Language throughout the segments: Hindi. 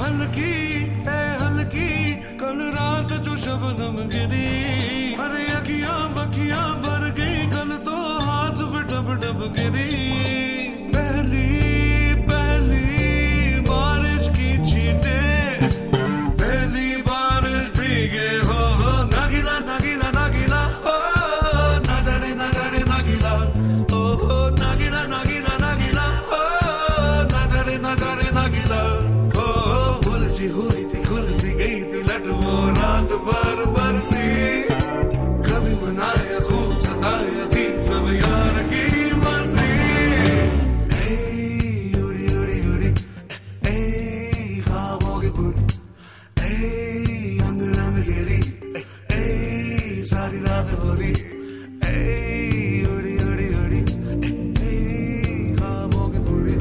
हल्की है हल्की कल रात जो शबनम गिरी, अरे अखियां बखियां भर गई कल तो हाथ पे डब डब गिरी। पहली पहली बारिश की छींटे, पहली बारिश भीगे हो नागिला नागिला नागिला ओ ना जाने नागिला ओ नागिला नागिला नागिला ओ ना जाने नागिला ओ उलझी हुई थी खुलती गई थी लट वो रात भर बरसी, कभी मनाया खूब सताया थी सब यार की मर्जी। उड़ी उड़ी उड़ी ख्वाबों की बुरी अंग रंग घेरी सारी रात भरी उड़ी उड़ी उड़ी ख्वाबों की बुरी।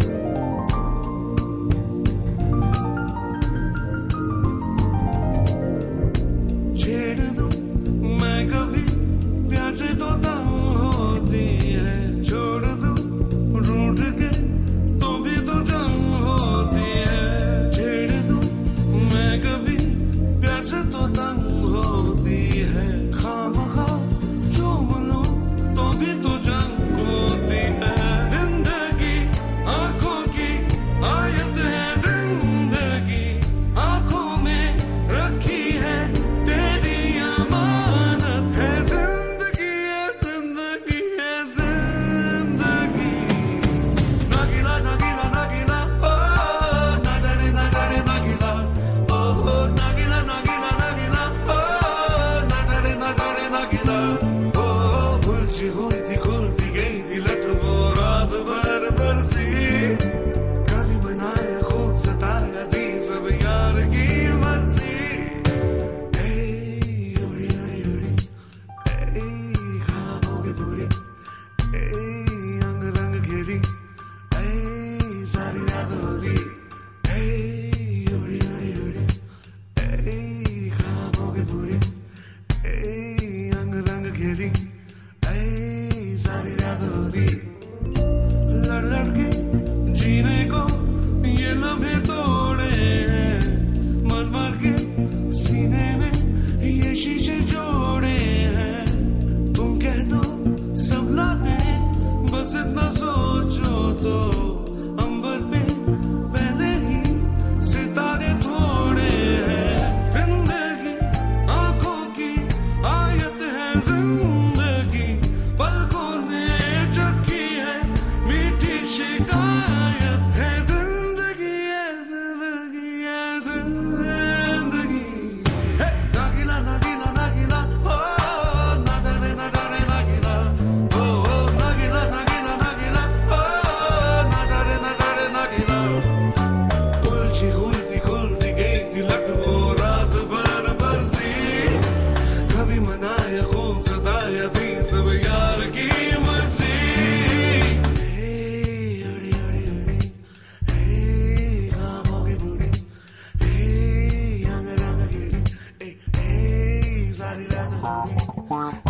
छेड़ दूं मैं कभी प्यार से तो होती है, छोड़ दूं रूठ के तो भी तो जाऊं होती है। छेड़ दूं मैं कभी प्यार से तो होती है, खामखा चूम लूं तो भी तो जंग होती है। जिंदगी आंखों की आयत है, जिंदगी आंखों में रखी है तेरी अमानत है। जिंदगी है जिंदगी है जिंदगी नागिला नागिला नागिला ओ ना जाने नागिला ओ नागिला नागिला नागिला ओ ना जाने नागिला ओ उलझी हुई थी खुलती गई थी लट वो रात भर बरसी, कभी बनाया खूब सताया थी सब यार की मर्जी। उड़ी उड़ी उड़ी ख्वाबों की बुरी अंग रंग घेरी सारी रात होली। उड़ी उड़ी उड़ी ख्वाबों की बुरी अंग रंग घेरी सारी रात होली। लड़ लड़ के जीने को ये लम्हे तोड़े हैं, मर मर के सीने में ये शीशे जोड़े हैं। तुम कह दो सब लाते हैं बस इतना सोचो तो अंबर पे पहले ही सितारे थोड़े हैं। जिंदगी आंखों की आयत है, जिंदगी पलकों में चकी है मीठी शिकायत है। जिंदगी है जिंदगी है जिंदगी है नागिला नागिला नागिला ओ ना जाने नागिला ओ नागिला नागिला नागिला ओ ना जाने नागिला। उलझी हुई थी खुलती गई थी लट वो रात भर बरसी, कभी मनाया खूब सताया थी सब यार की मर्जी। उड़ी उड़ी उड़ी ख्वाबों की बुरी अंग रंग घेरी सारी रात होली।